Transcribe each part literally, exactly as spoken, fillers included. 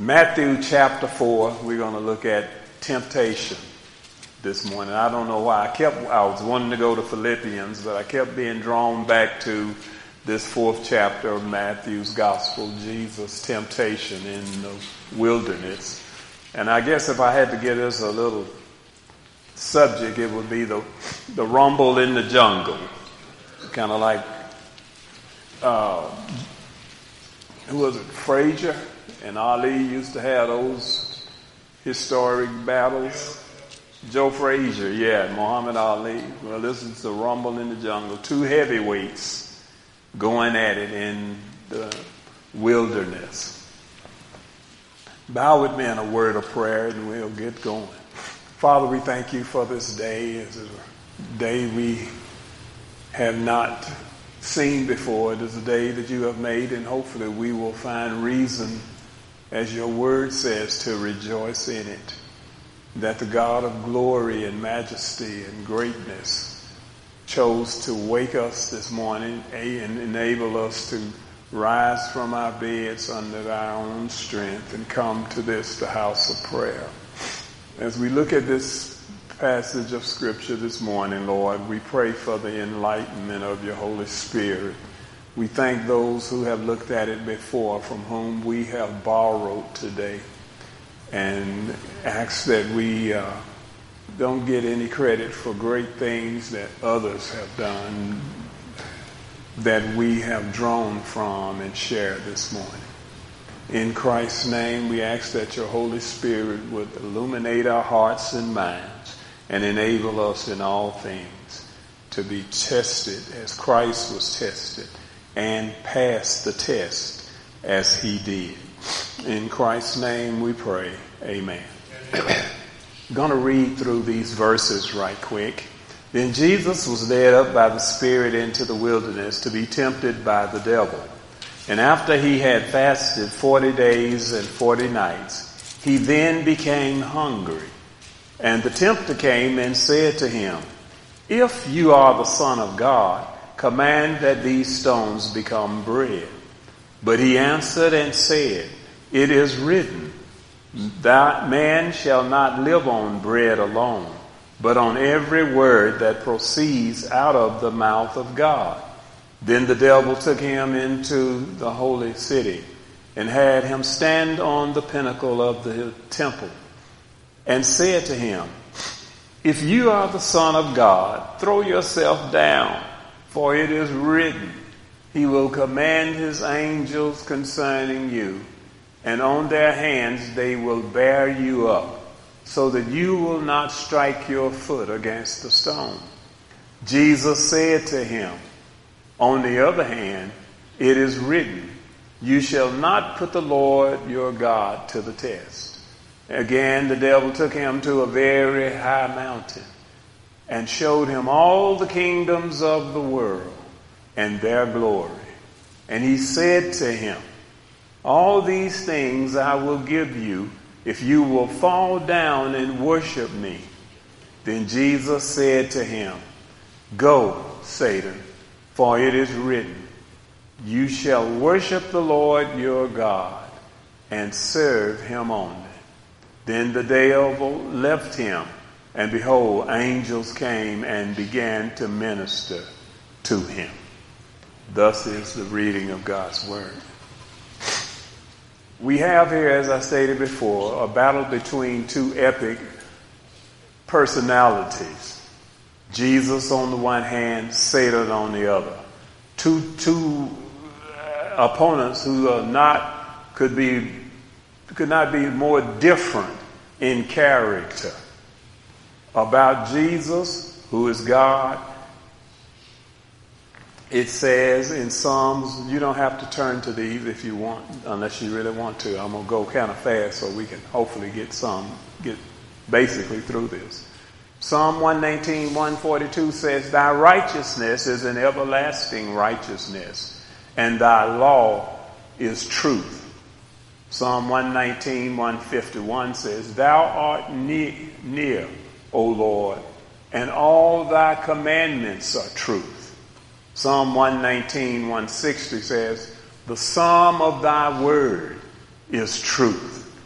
Matthew chapter four, we're going to look at temptation this morning. I don't know why. I kept, I was wanting to go to Philippians, but I kept being drawn back to this fourth chapter of Matthew's gospel, Jesus' temptation in the wilderness. And I guess if I had to give us a little subject, it would be the, the rumble in the jungle. Kind of like, uh, who was it, Frazier and Ali used to have those historic battles. Joe Frazier, yeah, Muhammad Ali. Well, this is the rumble in the jungle. Two heavyweights going at it in the wilderness. Bow with me in a word of prayer and we'll get going. Father, we thank you for this day. It's a day we have not seen before. It is a day that you have made, and hopefully we will find reason, as your word says, to rejoice in it. That the God of glory and majesty and greatness chose to wake us this morning and enable us to rise from our beds under our own strength and come to this, the house of prayer. As we look at this passage of Scripture this morning, Lord, we pray for the enlightenment of your Holy Spirit. We thank those who have looked at it before, from whom we have borrowed today, and ask that we uh, don't get any credit for great things that others have done, that we have drawn from and shared this morning. In Christ's name, we ask that your Holy Spirit would illuminate our hearts and minds and enable us in all things to be tested as Christ was tested and pass the test as he did. In Christ's name we pray. Amen. I'm going to read through these verses right quick. Then Jesus was led up by the Spirit into the wilderness to be tempted by the devil. And after he had fasted forty days and forty nights, he then became hungry. And the tempter came and said to him, "If you are the Son of God, command that these stones become bread." But he answered and said, "It is written, that man shall not live on bread alone, but on every word that proceeds out of the mouth of God." Then the devil took him into the holy city and had him stand on the pinnacle of the temple and said to him, "If you are the Son of God, throw yourself down, for it is written, he will command his angels concerning you, and on their hands they will bear you up, so that you will not strike your foot against the stone." Jesus said to him, "On the other hand, it is written, you shall not put the Lord your God to the test." Again, the devil took him to a very high mountain and showed him all the kingdoms of the world and their glory. And he said to him, "All these things I will give you if you will fall down and worship me." Then Jesus said to him, "Go, Satan, for it is written, you shall worship the Lord your God and serve him only." Then the devil left him, and behold, angels came and began to minister to him. Thus is the reading of God's word. We have here, as I stated before, a battle between two epic personalities. Jesus on the one hand, Satan on the other. Two, two opponents who are not, could be, could not be more different in character. About Jesus, who is God, it says in Psalms, you don't have to turn to these if you want, unless you really want to. I'm going to go kind of fast so we can hopefully get some, get basically through this. Psalm one nineteen, one forty-two says, "Thy righteousness is an everlasting righteousness, and thy law is truth." Psalm one nineteen, one fifty-one says, "Thou art near, near, O Lord, and all thy commandments are truth." Psalm one nineteen, one sixty says, "The sum of thy word is truth,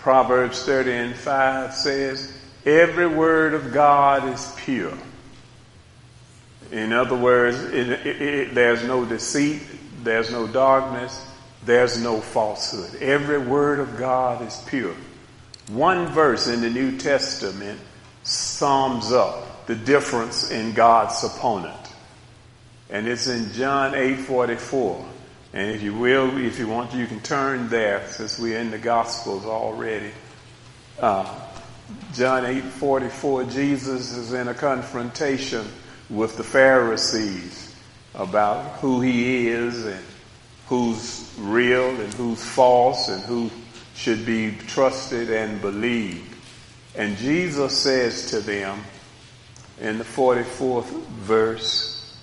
Proverbs thirty and five says, every word of God is pure. In other words, it, it, it, there's no deceit, there's no darkness, there's no falsehood. Every word of God is pure. One verse in the New Testament sums up the difference in God's opponent. And it's in John eight forty-four. And if you will, if you want, you can turn there since we're in the Gospels already. Uh, John eight forty-four, Jesus is in a confrontation with the Pharisees about who he is and who's real and who's false and who should be trusted and believed. And Jesus says to them in the forty-fourth verse,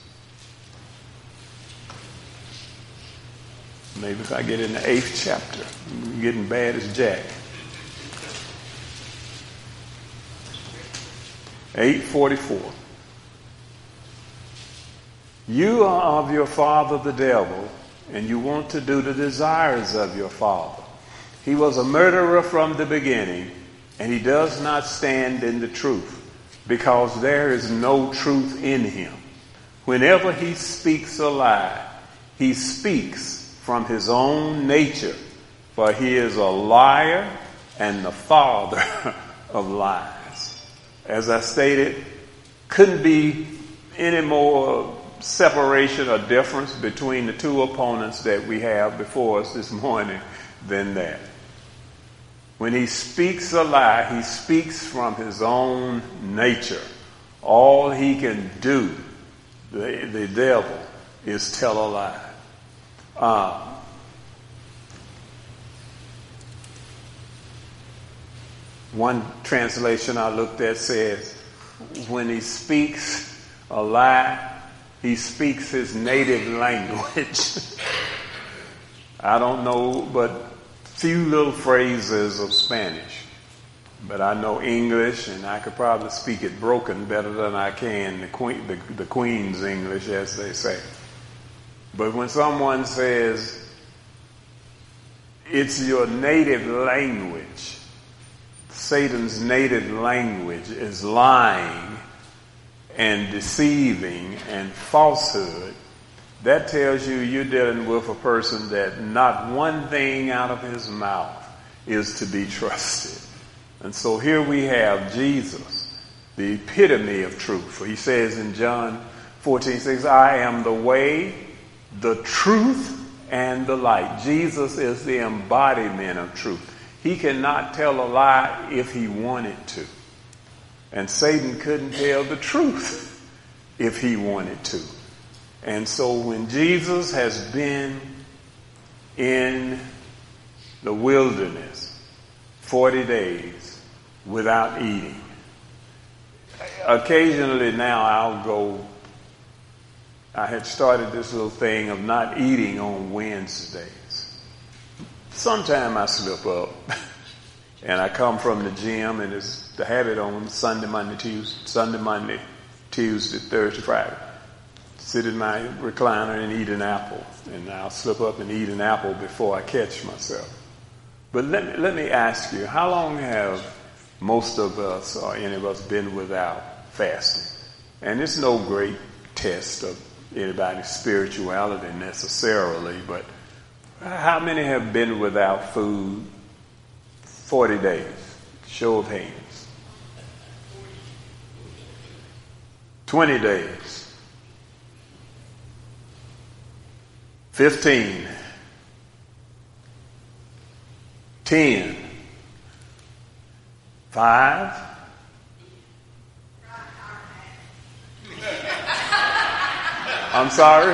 maybe if I get in the eighth chapter, I'm getting bad as Jack. eight forty-four. You are of your father the devil, and you want to do the desires of your father. He was a murderer from the beginning, and he does not stand in the truth, because there is no truth in him. Whenever he speaks a lie, he speaks from his own nature, for he is a liar and the father of lies. As I stated, couldn't be any more separation or difference between the two opponents that we have before us this morning than that. When he speaks a lie, he speaks from his own nature. All he can do, the, the devil, is tell a lie. Uh, one translation I looked at says, when he speaks a lie, he speaks his native language. I don't know but few little phrases of Spanish, but I know English, and I could probably speak it broken better than I can the queen, the, the Queen's English, as they say. But when someone says it's your native language, Satan's native language is lying and deceiving and falsehood, that tells you you're dealing with a person that not one thing out of his mouth is to be trusted. And so here we have Jesus, the epitome of truth. For he says in John fourteen six, I am the way, the truth, and the light. Jesus is the embodiment of truth. He cannot tell a lie if he wanted to. And Satan couldn't tell the truth if he wanted to. And so when Jesus has been in the wilderness forty days without eating, occasionally now I'll go, I had started this little thing of not eating on Wednesdays. Sometime I slip up and I come from the gym, and it's the habit on Sunday, Monday, Tuesday, Sunday, Monday, Tuesday, Thursday, Friday. Sit in my recliner and eat an apple, and I'll slip up and eat an apple before I catch myself. But let me, let me ask you, how long have most of us or any of us been without fasting? And it's no great test of anybody's spirituality necessarily, but how many have been without food forty days? Show of hands. twenty days. fifteen. ten. five. I'm sorry?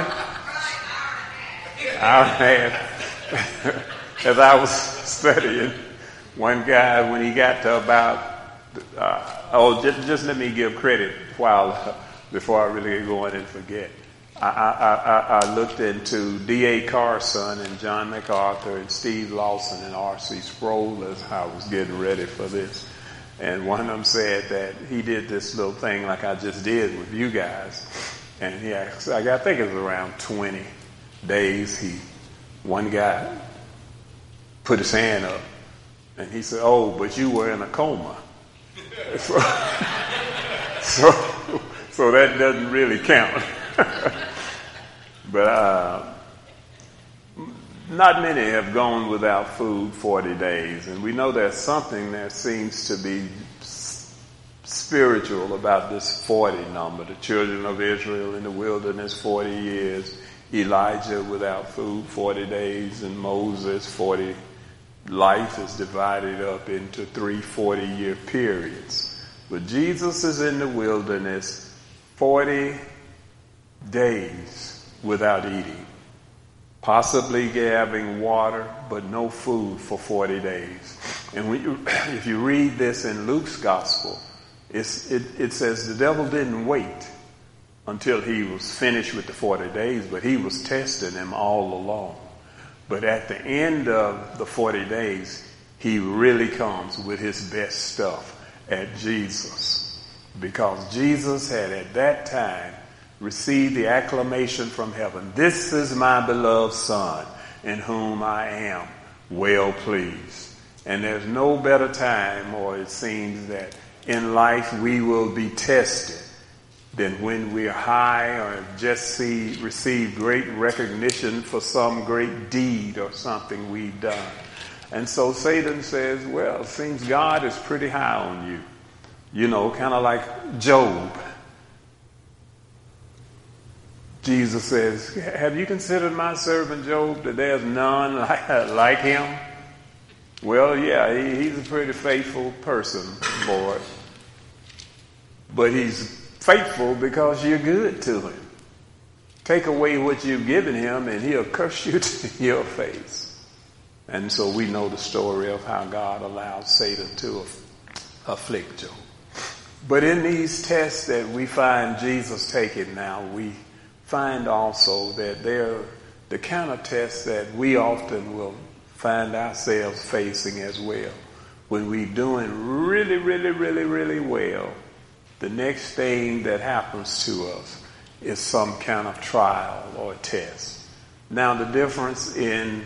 Hour and a half. As I was studying, one guy, when he got to about, uh, oh, just, just let me give credit while, uh, before I really go on and forget. I, I, I, I looked into D A Carson and John MacArthur and Steve Lawson and R C Sproul as I was getting ready for this. And one of them said that he did this little thing like I just did with you guys. And he asked, I think it was around twenty days, he, one guy put his hand up And he said, oh, but you were in a coma. So, so, so that doesn't really count. But uh, not many have gone without food forty days. And we know there's something that seems to be spiritual about this forty number. The children of Israel in the wilderness forty years, Elijah without food forty days, and Moses forty. Life is divided up into three forty-year periods. But Jesus is in the wilderness forty days without eating, possibly having water, but no food for forty days. And when you, if you read this in Luke's gospel, it's, it, it says the devil didn't wait until he was finished with the forty days, but he was testing him all along. But at the end of the forty days, he really comes with his best stuff at Jesus. Because Jesus had at that time received the acclamation from heaven. This is my beloved Son, in whom I am well pleased. And there's no better time, or it seems that in life we will be tested, than when we're high or just see, receive great recognition for some great deed or something we've done. And so Satan says, well, it seems God is pretty high on you. You know, kind of like Job. Jesus says, have you considered my servant Job, that there's none like, like him? Well, yeah, he, he's a pretty faithful person, Lord. But he's faithful because you're good to him. Take away what you've given him and he'll curse you to your face. And so we know the story of how God allowed Satan to afflict Job. But in these tests that we find Jesus taking now, we find also that they're the kind of tests that we often will find ourselves facing as well. When we're doing really, really, really, really well, the next thing that happens to us is some kind of trial or test. Now, the difference in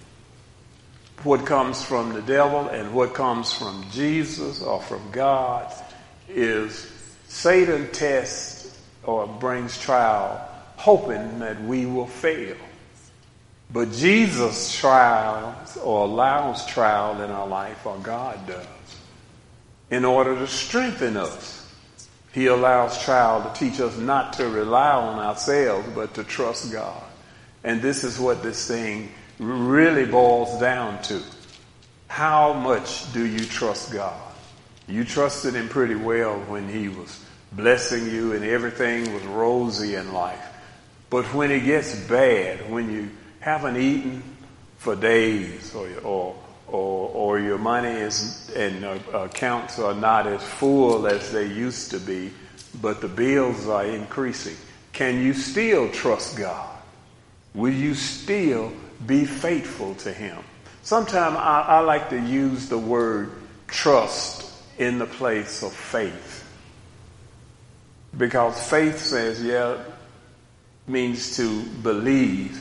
what comes from the devil and what comes from Jesus or from God is Satan tests or brings trial hoping that we will fail. But Jesus trials or allows trial in our life, or God does, in order to strengthen us. He allows trial to teach us not to rely on ourselves, but to trust God. And this is what this thing really boils down to. How much do you trust God? You trusted him pretty well when he was blessing you and everything was rosy in life. But when it gets bad, when you haven't eaten for days, or or or, or your money is and uh, accounts are not as full as they used to be, but the bills are increasing, can you still trust God? Will you still be faithful to him? Sometimes I, I like to use the word trust in the place of faith, because faith says, yeah, means to believe.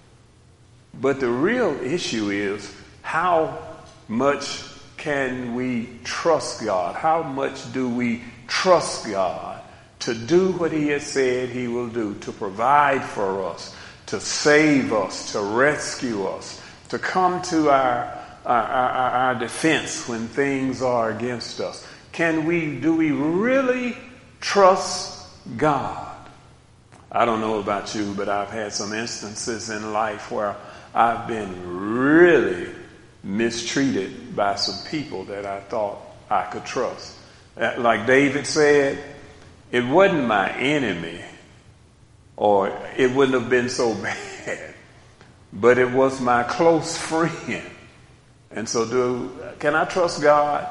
But the real issue is, how much can we trust God? How much do we trust God to do what he has said he will do, to provide for us, to save us, to rescue us, to come to our, our, our, our defense when things are against us? Can we, do we really trust God? I don't know about you, but I've had some instances in life where I've been really mistreated by some people that I thought I could trust. Like David said, it wasn't my enemy, or it wouldn't have been so bad, but it was my close friend. And so do, can I trust God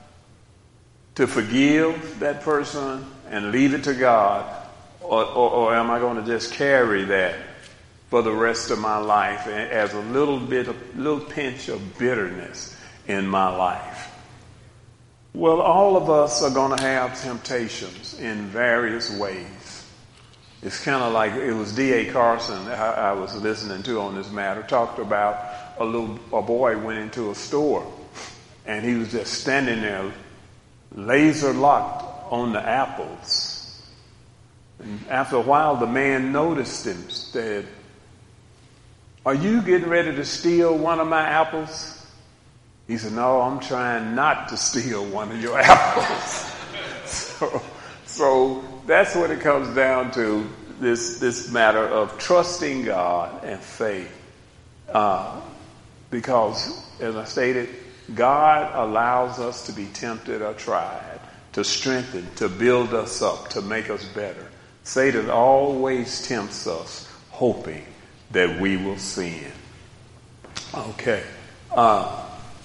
to forgive that person and leave it to God? Or, or, or am I going to just carry that for the rest of my life as a little bit, a little pinch of bitterness in my life? Well, all of us are going to have temptations in various ways. It's kind of like, it was D A Carson I, I was listening to on this matter, talked about a little, a boy went into a store And he was just standing there, laser locked on the apples. And after a while, the man noticed him, said, "Are you getting ready to steal one of my apples?" He said, "No, I'm trying not to steal one of your apples." so, so that's what it comes down to, this, this matter of trusting God and faith. Uh, because, as I stated, God allows us to be tempted or tried, to strengthen, to build us up, to make us better. Satan always tempts us, hoping that we will sin. Okay. Uh,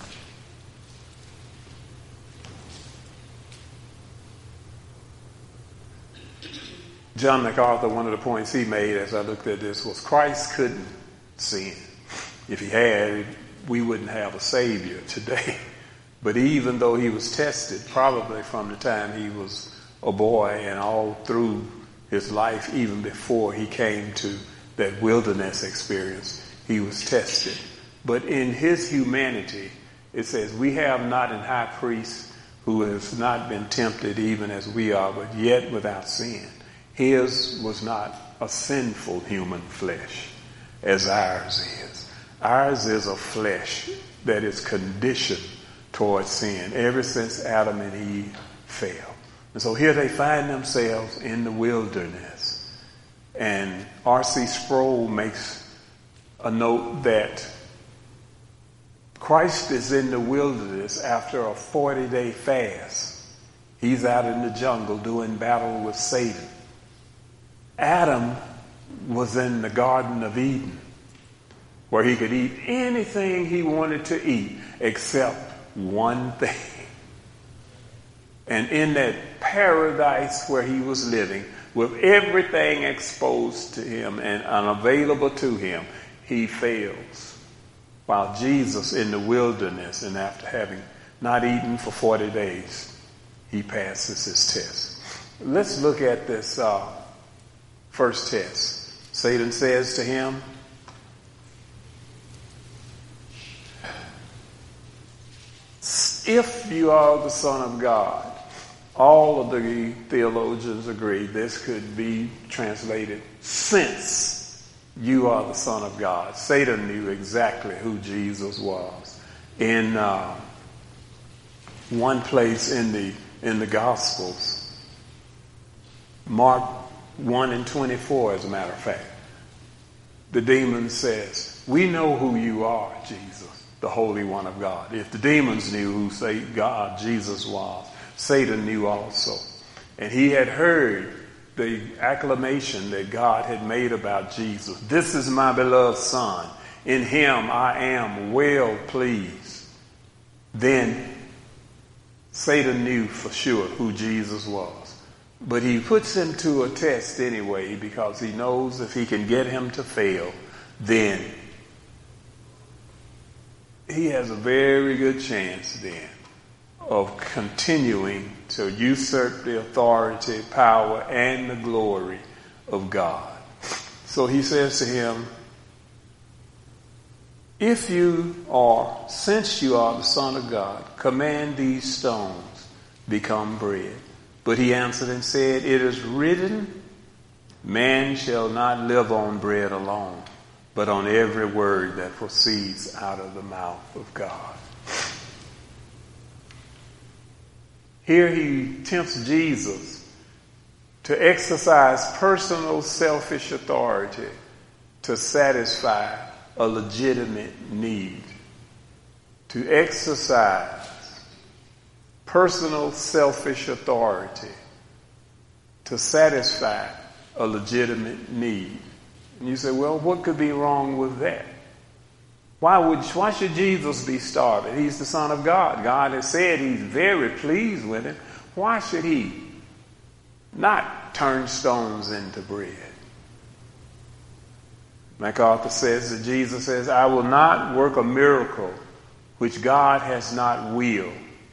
John MacArthur, one of the points he made as I looked at this was Christ couldn't sin. If he had, we wouldn't have a Savior today. But even though he was tested, probably from the time he was a boy and all through his life, even before he came to that wilderness experience, he was tested. But in his humanity, it says, we have not an high priest who has not been tempted even as we are, but yet without sin. His was not a sinful human flesh as ours is. Ours is a flesh that is conditioned towards sin ever since Adam and Eve fell. And so here they find themselves in the wilderness. And R C Sproul makes a note that Christ is in the wilderness after a forty-day fast. He's out in the jungle doing battle with Satan. Adam was in the Garden of Eden, where he could eat anything he wanted to eat except one thing. And in that paradise where he was living, with everything exposed to him and unavailable to him, he fails. While Jesus in the wilderness, and after having not eaten for forty days, he passes his test. Let's look at this uh, first test. Satan says to him, "If you are the Son of God." All of the theologians agree this could be translated, "Since you are the Son of God." Satan knew exactly who Jesus was. In uh, one place in the in the Gospels, Mark one and twenty-four, as a matter of fact, the demon says, "We know who you are, Jesus, the Holy One of God." If the demons knew who say God, Jesus was, Satan knew also. And he had heard the acclamation that God had made about Jesus. "This is my beloved Son. In him I am well pleased." Then Satan knew for sure who Jesus was. But he puts him to a test anyway, because he knows if he can get him to fail, then he has a very good chance then of continuing to usurp the authority, power, and the glory of God. So he says to him, "If you are, since you are the Son of God, command these stones become bread." But he answered and said, "It is written, man shall not live on bread alone, but on every word that proceeds out of the mouth of God." Here he tempts Jesus to exercise personal selfish authority to satisfy a legitimate need. To exercise personal selfish authority to satisfy a legitimate need. And you say, well, what could be wrong with that? Why would why should Jesus be starving? He's the Son of God. God has said he's very pleased with him. Why should he not turn stones into bread? MacArthur says that Jesus says, "I will not work a miracle which God has not willed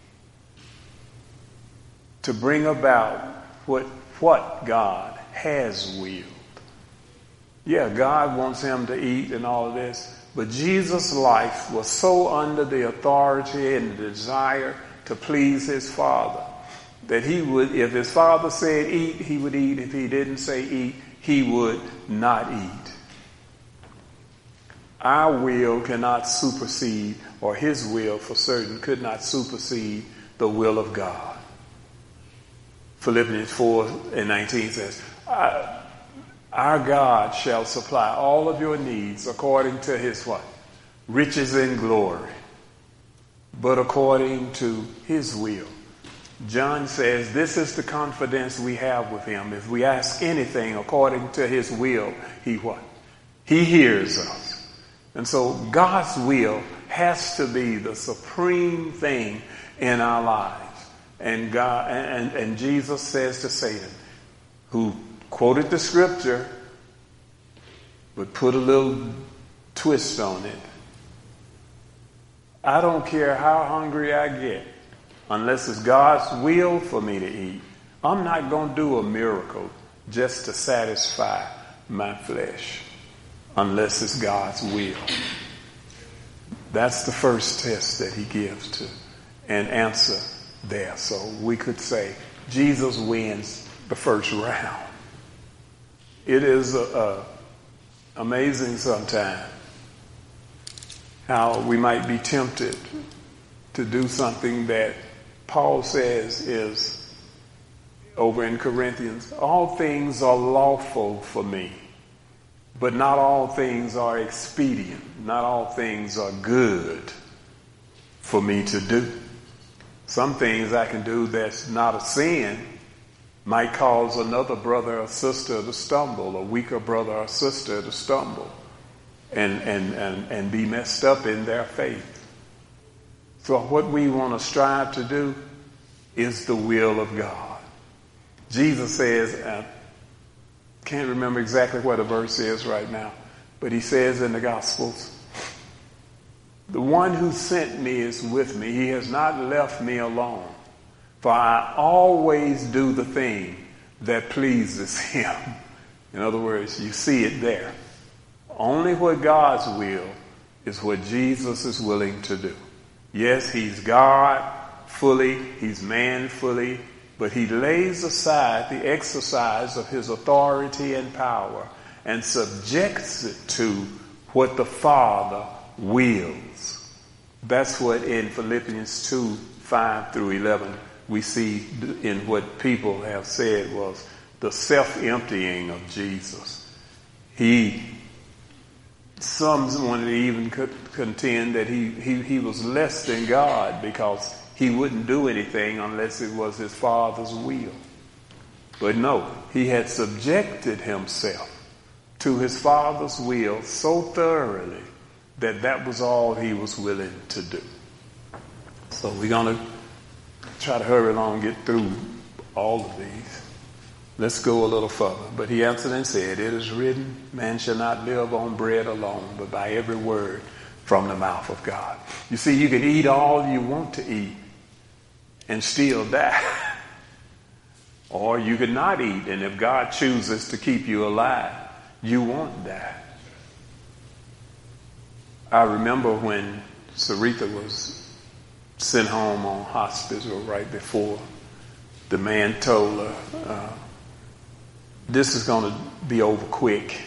to bring about what, what God has willed." Yeah, God wants him to eat and all of this, But Jesus' life was so under the authority and the desire to please his Father that he would, if his Father said eat, he would eat. If he didn't say eat, he would not eat. Our will cannot supersede, or his will for certain could not supersede the will of God. Philippians four and nineteen says, our God shall supply all of your needs according to his what? Riches in glory, but according to his will. John says this is the confidence we have with him. If we ask anything according to his will, he what? He hears us. And so God's will has to be the supreme thing in our lives. And God and, and Jesus says to Satan, who quoted the scripture, but put a little twist on it. I don't care how hungry I get, unless it's God's will for me to eat. I'm not going to do a miracle just to satisfy my flesh, unless it's God's will. That's the first test that he gives to an answer there. So we could say Jesus wins the first round. It is a, a amazing sometimes how we might be tempted to do something that Paul says is over in Corinthians, all things are lawful for me, but not all things are expedient. Not all things are good for me to do. Some things I can do that's not a sin might cause another brother or sister to stumble, a weaker brother or sister to stumble and, and, and, and be messed up in their faith. So what we want to strive to do is the will of God. Jesus says, I can't remember exactly what the verse is right now, but he says in the Gospels, the one who sent me is with me. He has not left me alone. For I always do the thing that pleases him. In other words, you see it there. Only what God's will is what Jesus is willing to do. Yes, he's God fully, he's man fully, but he lays aside the exercise of his authority and power and subjects it to what the Father wills. That's what in Philippians two, five through eleven, we see in what people have said was the self-emptying of Jesus. He, some wanted to even contend that he, he, he was less than God because he wouldn't do anything unless it was his Father's will. But no, he had subjected himself to his Father's will so thoroughly that that was all he was willing to do. So we're going to try to hurry along and get through all of these. Let's go a little further. But he answered and said, it is written, man shall not live on bread alone, but by every word from the mouth of God. You see, you can eat all you want to eat and still die. Or you can not eat, and if God chooses to keep you alive, you won't die. I remember when Sarita was sent home on hospice or right before, the man told her, uh, this is going to be over quick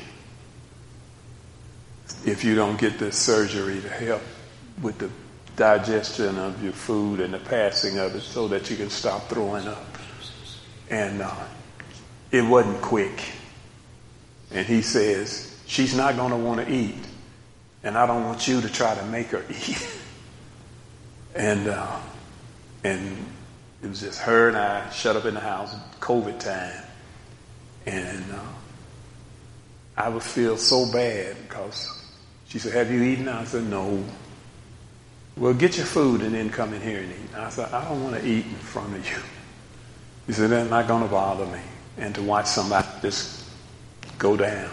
if you don't get this surgery to help with the digestion of your food and the passing of it so that you can stop throwing up. And uh, it wasn't quick. And he says, she's not going to want to eat. And I don't want you to try to make her eat. and uh, and it was just her and I shut up in the house, COVID time. And uh, I would feel so bad because she said, have you eaten? I said, no. Well, get your food and then come in here and eat. And I said, I don't want to eat in front of you. He said, that's not going to bother me. And to watch somebody just go down.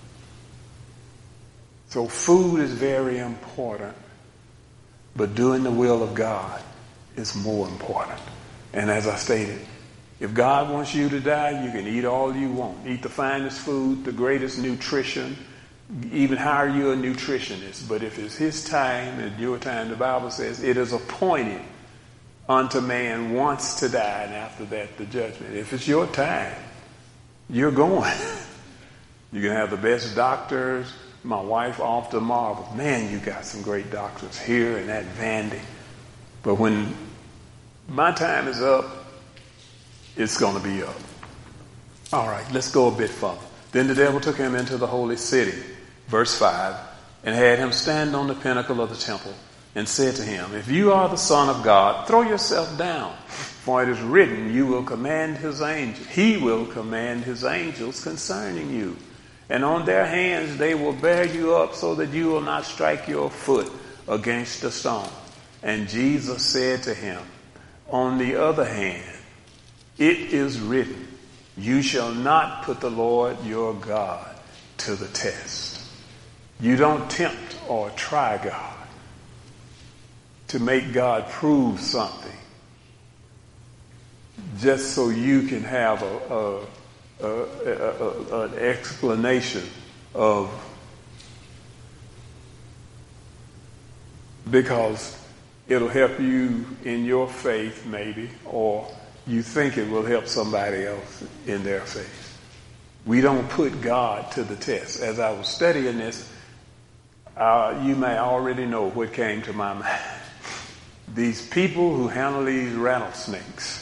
So food is very important, but doing the will of God is more important. And as I stated, if God wants you to die, you can eat all you want. Eat the finest food, the greatest nutrition, even hire you a nutritionist. But if it's his time and your time, the Bible says it is appointed unto man once to die, and after that the judgment. If it's your time, you're going. You can have the best doctors. My wife often marvels, man, you got some great doctors here and at Vandy. But when my time is up, it's going to be up. All right, let's go a bit further. Then the devil took him into the holy city, verse five, and had him stand on the pinnacle of the temple, and said to him, if you are the Son of God, throw yourself down, for it is written, you will command his angels. He will command his angels concerning you. And on their hands they will bear you up so that you will not strike your foot against a stone. And Jesus said to him, on the other hand, it is written, you shall not put the Lord your God to the test. You don't tempt or try God to make God prove something just so you can have a, a, a, a, a an explanation of, because it'll help you in your faith maybe, or you think it will help somebody else in their faith. We don't put God to the test. As I was studying this, uh, you may already know what came to my mind. These people who handle these rattlesnakes.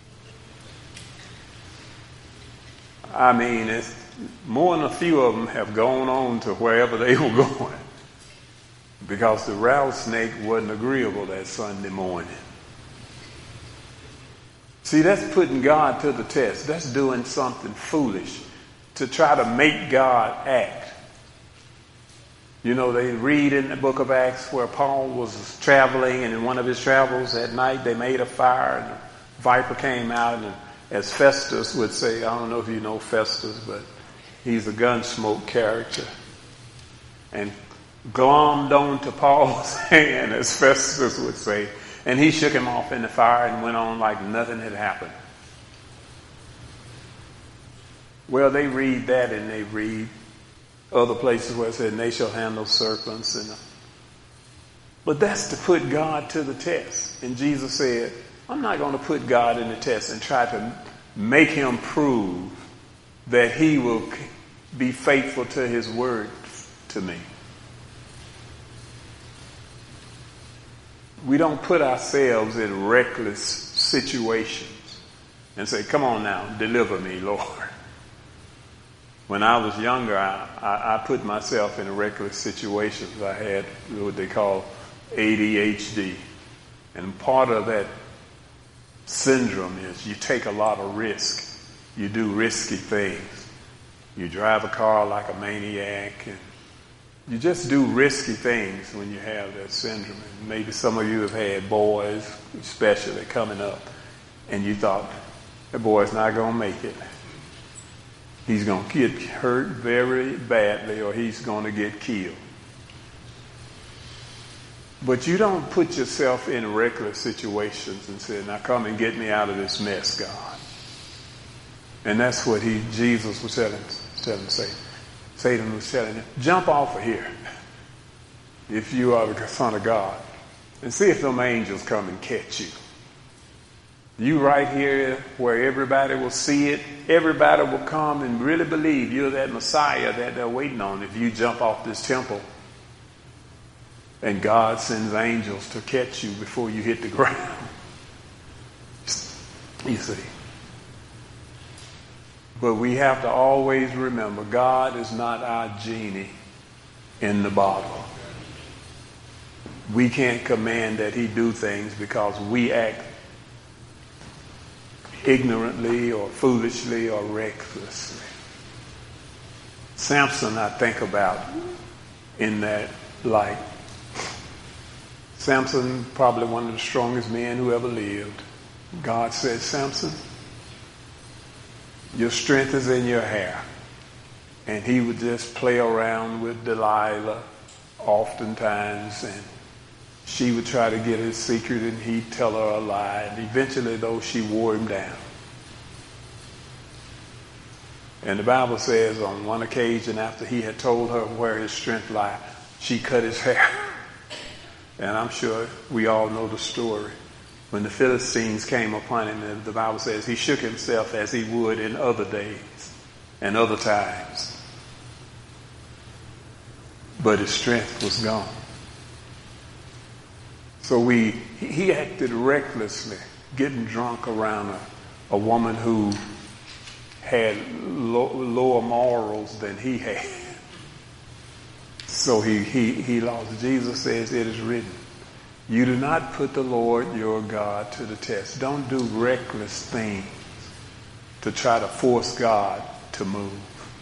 I mean, it's more than a few of them have gone on to wherever they were going, because the rattlesnake wasn't agreeable that Sunday morning. See, that's putting God to the test. That's doing something foolish to try to make God act. You know, they read in the book of Acts where Paul was traveling, and in one of his travels at night they made a fire, and a viper came out, and as Festus would say, I don't know if you know Festus, but he's a Gunsmoke character, and glommed on to Paul's hand, as Festus would say, and he shook him off in the fire and went on like nothing had happened. Well, they read that, and they read other places where it said, they shall handle serpents. And, but that's to put God to the test. And Jesus said, I'm not going to put God in the test and try to make him prove that he will be faithful to his word to me. We don't put ourselves in reckless situations and say, come on now, deliver me, Lord. When I was younger, I, I, I put myself in reckless situations. I had what they call A D H D. And part of that syndrome is you take a lot of risk. You do risky things. You drive a car like a maniac, and you just do risky things when you have that syndrome. And maybe some of you have had boys, especially coming up, and you thought, that boy's not going to make it. He's going to get hurt very badly, or he's going to get killed. But you don't put yourself in reckless situations and say, now come and get me out of this mess, God. And that's what he, Jesus was telling, telling Satan. Satan was telling him, jump off of here if you are the Son of God, and see if them angels come and catch you. You right here where everybody will see it. Everybody will come and really believe you're that Messiah that they're waiting on if you jump off this temple. And God sends angels to catch you before you hit the ground. You see. But we have to always remember, God is not our genie in the bottle. We can't command that he do things because we act ignorantly or foolishly or recklessly. Samson, I think about in that light. Samson, probably one of the strongest men who ever lived. God said, Samson, your strength is in your hair. And he would just play around with Delilah oftentimes, and she would try to get his secret, and he'd tell her a lie. And eventually, though, she wore him down. And the Bible says on one occasion after he had told her where his strength lay, she cut his hair. And I'm sure we all know the story. When the Philistines came upon him, the Bible says he shook himself as he would in other days and other times. But his strength was gone. So we he acted recklessly, getting drunk around a, a woman who had low, lower morals than he had. So he, he, he lost. Jesus says, it is written, you do not put the Lord your God to the test. Don't do reckless things to try to force God to move.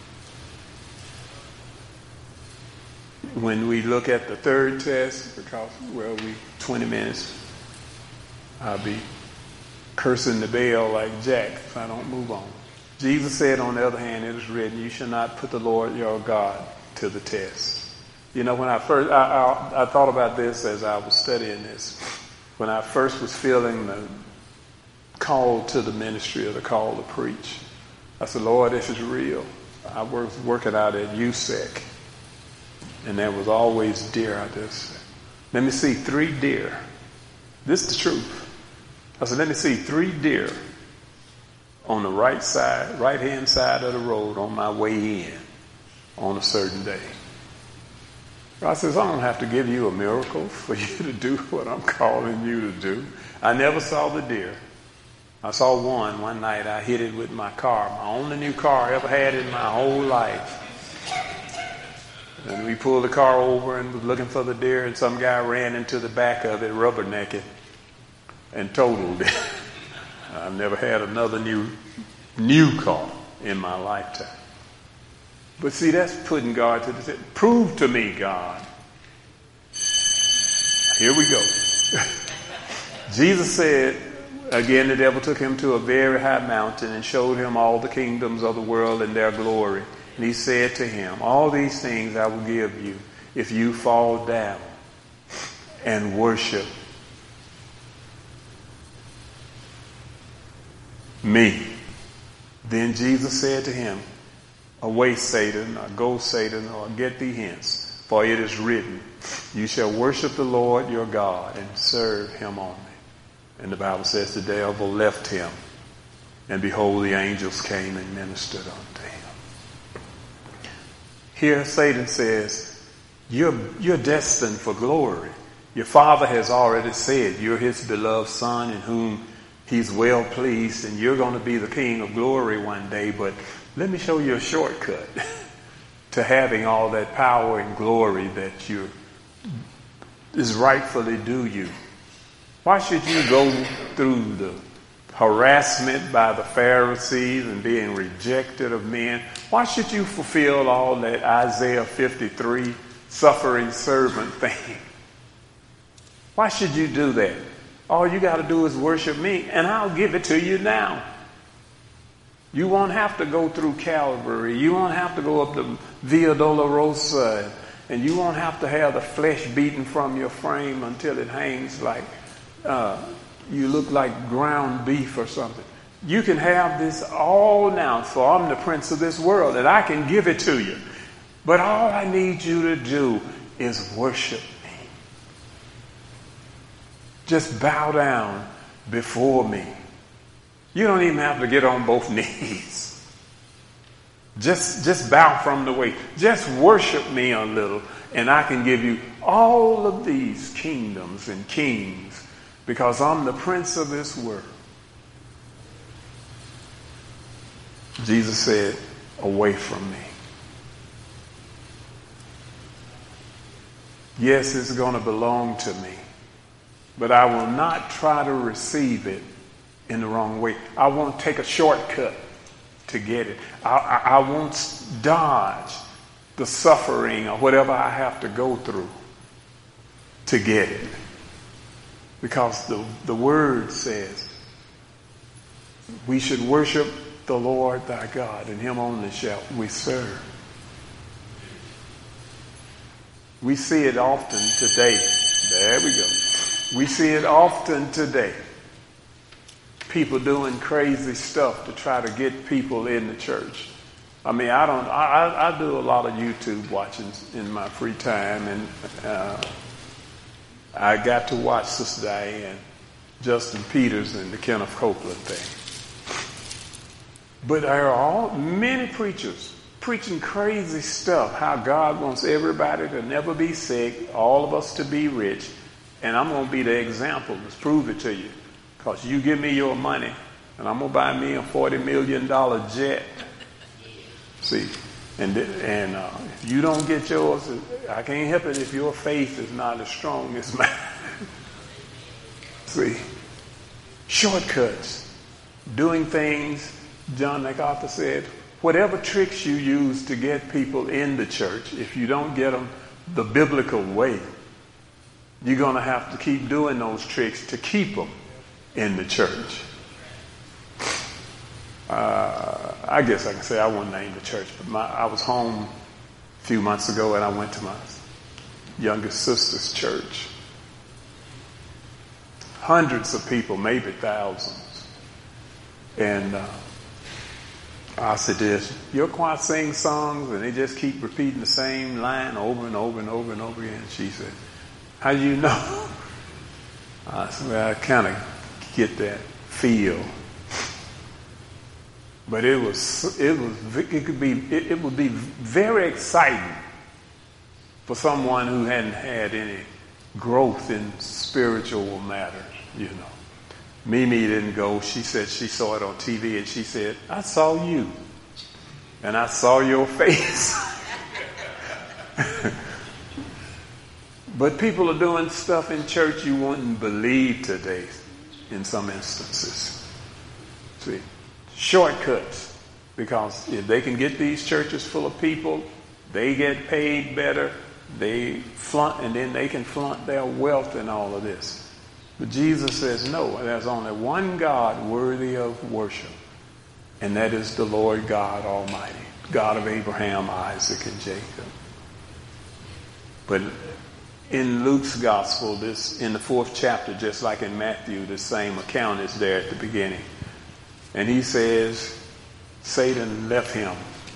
When we look at the third test, because, well, we twenty minutes, I'll be cursing the bell like Jack if I don't move on. Jesus said, on the other hand, it is written, you shall not put the Lord your God to the test. You know, when I first, I, I, I thought about this as I was studying this. When I first was feeling the call to the ministry or the call to preach, I said, Lord, this is real. I was working out at U S E C, and there was always deer out there. Let me see three deer. This is the truth. I said, let me see three deer on the right side, right-hand side of the road on my way in on a certain day. God says, I don't have to give you a miracle for you to do what I'm calling you to do. I never saw the deer. I saw one one night. I hit it with my car, my only new car I ever had in my whole life. And we pulled the car over and was looking for the deer, and some guy ran into the back of it rubbernecking and totaled it. I've never had another new new car in my lifetime. But see, that's putting God to the test. Prove to me, God. Here we go. Jesus said, again, the devil took him to a very high mountain and showed him all the kingdoms of the world and their glory. And he said to him, all these things I will give you if you fall down and worship me. Then Jesus said to him, away, Satan, or go, Satan, or get thee hence. For it is written, you shall worship the Lord your God and serve him only. And the Bible says the devil left him, and behold, the angels came and ministered unto him. Here Satan says, you're, you're destined for glory. Your Father has already said you're his beloved Son in whom he's well pleased, and you're going to be the King of glory one day. But let me show you a shortcut to having all that power and glory that you is rightfully due you. Why should you go through the harassment by the Pharisees and being rejected of men? Why should you fulfill all that Isaiah fifty-three suffering servant thing? Why should you do that? All you got to do is worship me, and I'll give it to you now. You won't have to go through Calvary. You won't have to go up the Via Dolorosa, and you won't have to have the flesh beaten from your frame until it hangs like uh, you look like ground beef or something. You can have this all now, for I'm the prince of this world, and I can give it to you. But all I need you to do is worship me. Just bow down before me. You don't even have to get on both knees. Just, just bow from the way. Just worship me a little, and I can give you all of these kingdoms and kings, because I'm the prince of this world. Jesus said, away from me. Yes, it's going to belong to me, but I will not try to receive it in the wrong way. I won't take a shortcut to get it. I, I, I won't dodge the suffering or whatever I have to go through to get it. Because the, the word says we should worship the Lord thy God, and him only shall we serve. We see it often today. There we go. We see it often today. People doing crazy stuff to try to get people in the church. I mean, I don't. I, I, I do a lot of YouTube watching in my free time, and uh, I got to watch Sister Diane, Justin Peters, and the Kenneth Copeland thing. But there are all, many preachers preaching crazy stuff, how God wants everybody to never be sick, all of us to be rich, and I'm going to be the example to prove it to you. Because you give me your money, and I'm going to buy me a forty million dollars jet. See, and and uh, if you don't get yours, I can't help it if your faith is not as strong as mine. See, shortcuts, doing things. John MacArthur said, whatever tricks you use to get people in the church, if you don't get them the biblical way, you're going to have to keep doing those tricks to keep them in the church. Uh, I guess I can say I won't name the church, but my, I was home a few months ago and I went to my youngest sister's church. Hundreds of people, maybe thousands. And uh, I said, "This, your choir sing songs and they just keep repeating the same line over and over and over and over again?" She said, "How do you know?" I said, "Well, I kind of get that feel." But it was, it was, it could be, it, it would be very exciting for someone who hadn't had any growth in spiritual matters, you know. Mimi didn't go. She said she saw it on T V and she said, "I saw you and I saw your face." But people are doing stuff in church you wouldn't believe today in some instances. See, shortcuts, because if they can get these churches full of people, they get paid better, they flaunt, and then they can flaunt their wealth and all of this. But Jesus says, no, there's only one God worthy of worship, and that is the Lord God Almighty, God of Abraham, Isaac, and Jacob. But in Luke's gospel, this in the fourth chapter, just like in Matthew, the same account is there at the beginning. And he says, Satan left him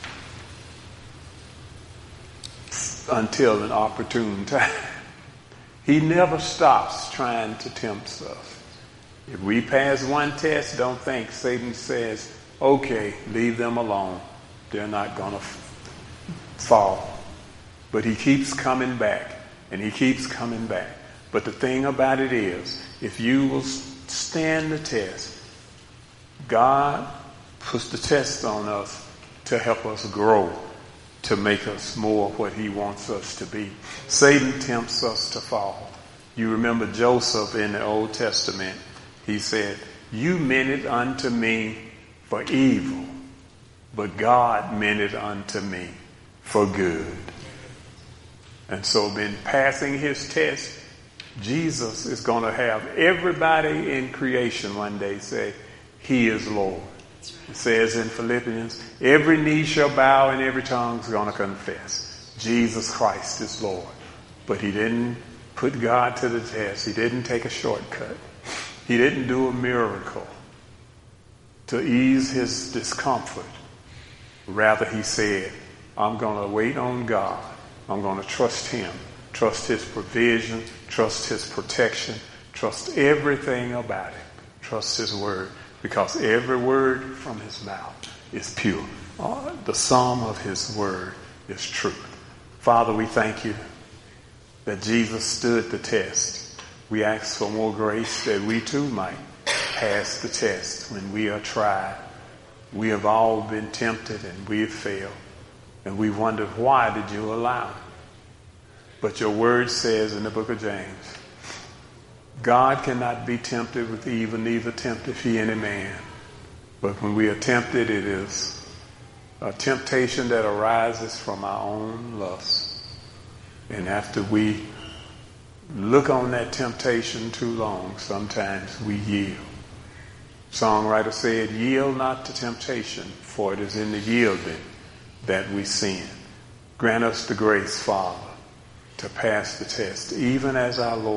until an opportune time. He never stops trying to tempt us. If we pass one test, don't think Satan says, okay, leave them alone. They're not going to f- fall. But he keeps coming back, and he keeps coming back. But the thing about it is, if you will stand the test, God puts the test on us to help us grow, to make us more what he wants us to be. Satan tempts us to fall. You remember Joseph in the Old Testament. He said, "You meant it unto me for evil, but God meant it unto me for good." And so in passing his test, Jesus is going to have everybody in creation one day say, he is Lord. It says in Philippians, every knee shall bow and every tongue is going to confess Jesus Christ is Lord. But he didn't put God to the test. He didn't take a shortcut. He didn't do a miracle to ease his discomfort. Rather, he said, I'm going to wait on God. I'm going to trust him, trust his provision, trust his protection, trust everything about it, trust his word. Because every word from his mouth is pure. Oh, the sum of his word is truth. Father, we thank you that Jesus stood the test. We ask for more grace that we too might pass the test when we are tried. We have all been tempted and we have failed. And we wondered, why did you allow it? But your word says in the book of James, God cannot be tempted with evil, neither tempteth he any man. But when we are tempted, it is a temptation that arises from our own lust. And after we look on that temptation too long, sometimes we yield. Songwriter said, yield not to temptation, for it is in the yielding that we sin. Grant us the grace, Father, to pass the test, even as our Lord